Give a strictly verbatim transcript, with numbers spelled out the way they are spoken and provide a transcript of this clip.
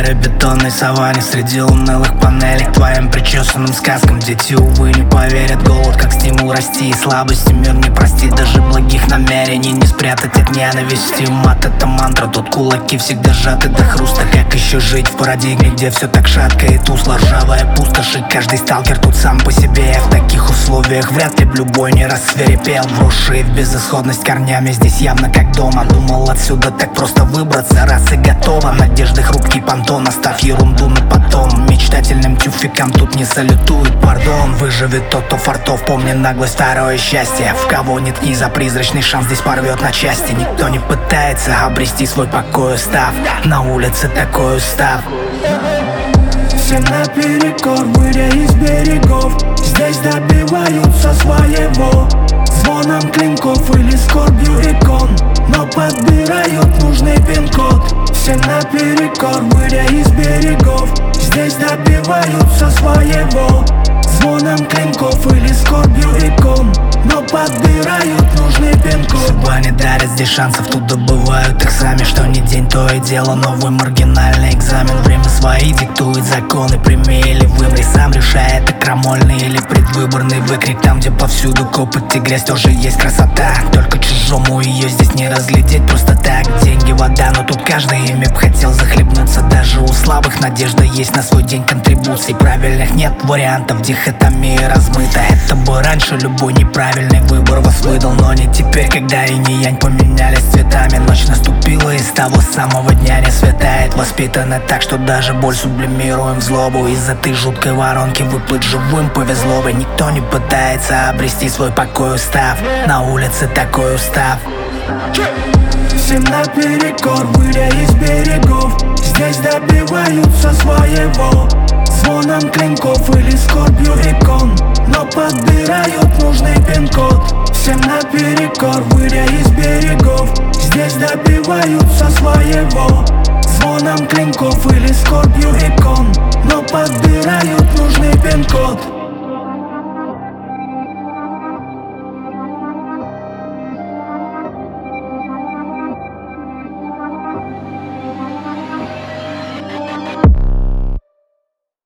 железобетонной саванне, среди унылых панелей к твоим причесанным сказкам. Дети, увы, не поверят, голод как стимул расти, и слабости мир не простит. Даже благих намерений не спрятать от ненависти. Мат — это мантра, тут кулаки всегда сжаты до хруста. Как еще жить в парадигме, где все так шатко и тусло? Ржавая пустошь, и каждый сталкер тут сам по себе. В таких условиях вряд ли б любой не рассверепел. Вросшие в безысходность корнями здесь явно как дома. Думал, отсюда так просто выбраться, раз и готово. Надежды хрупкий понтон, оставь ерунду на потом. Мечтательным тюфикам тут не салютует пардон. Выживет тот, кто фартов, помни наглость, второе счастье. В кого нет ни за призрачный шанс здесь порвет на части. Никто не пытается обрести свой покой, устав. На улице такой устав. Все наперекор, выйдя из берегов, здесь добиваются своего звоном клинков или скорбью икон, но подбирают нужный пин-код. Все наперекор, выйдя из берегов, здесь добиваются своего звоном клинков или скорбью икон, но подбирают нужный пин-код. Судьба не дарит здесь шансов, тут добывают их сами. Что ни день, то и дело новый маргинальный экзамен. Время свои диктует законы, прими или вымри. Сам решай, это крамольный или предвыборный выкрик. Там, где повсюду копоть и грязь, тоже есть красота. Только чужому ее здесь не разглядеть просто так. Деньги, вода, но тут каждый ими б хотел захлебнуться. Даже у слабых надежда есть на свой день контрибуций. Правильных нет вариантов, дихотомия размыта. Это бы раньше любой неправильный выбор вас выдал, но не теперь, когда и не янь поменялись цветами. Ночь наступила, и с того самого дня не светает. Воспитаны так, что даже боль сублимируем в злобу. Из этой жуткой воронки выплыть живым повезло бы. Никто не пытается обрести свой покой, устав. На улице такой устав. Всем наперекор, выйдя из берегов, здесь добиваются своего звоном клинков или скорбью икон, но подбирают нужный пин-код. Всем наперекор, выйдя из берегов, здесь добиваются своего звоном клинков или скорбью икон, но подбирают нужный пин-код.